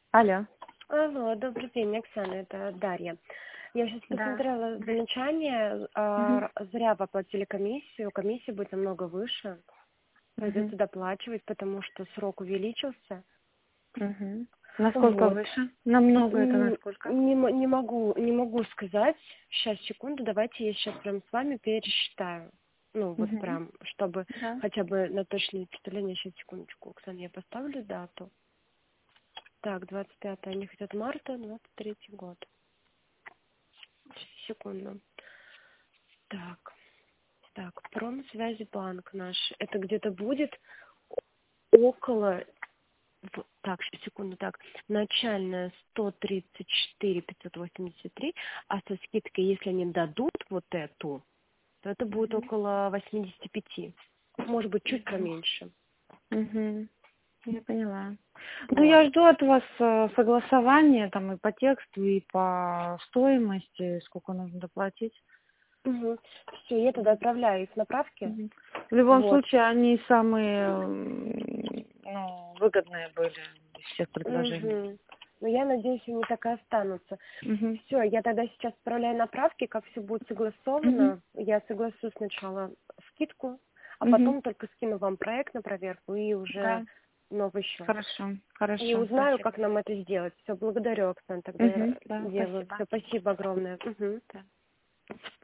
Алло. Алло, добрый день, Оксана, это Дарья. Я сейчас Да. посмотрела замечание, Угу. зря вы оплатили комиссию, комиссия будет намного выше, Угу. придется доплачивать, потому что срок увеличился. Угу. Насколько Вот. выше? Намного это М, насколько? Не могу сказать. Сейчас, секунду, давайте я сейчас прям с вами пересчитаю. Ну, вот Угу. прям, чтобы Да. хотя бы на точное представление. Сейчас, секундочку, Оксана, я поставлю дату. Так, 25 они хотят марта, 23 год. Секунду. Так, Промсвязьбанк наш. Это где-то будет около... Так, секунду, так. Начальная 134 583, а со скидкой, если они дадут вот эту, то это будет Угу. около 85. Может быть, чуть Угу. поменьше. Угу. Я поняла. Ну, Вот. я жду от вас согласования там и по тексту, и по стоимости, сколько нужно доплатить. Все, я тогда отправляю их на правки. Мгм. В любом Вот. случае, они самые выгодные были из всех предложений. Но я надеюсь, они так и останутся. Угу. Все, я тогда сейчас отправляю на правки, как все будет Угу. согласовано. Я согласую сначала скидку, а Угу. потом только скину вам проект на проверку и уже Да. новый счет. Хорошо. И Хорошо. узнаю, Спасибо. как нам это сделать. Все, благодарю, Оксана, тогда я Угу. Да, делаю. спасибо. Все, спасибо огромное. Да.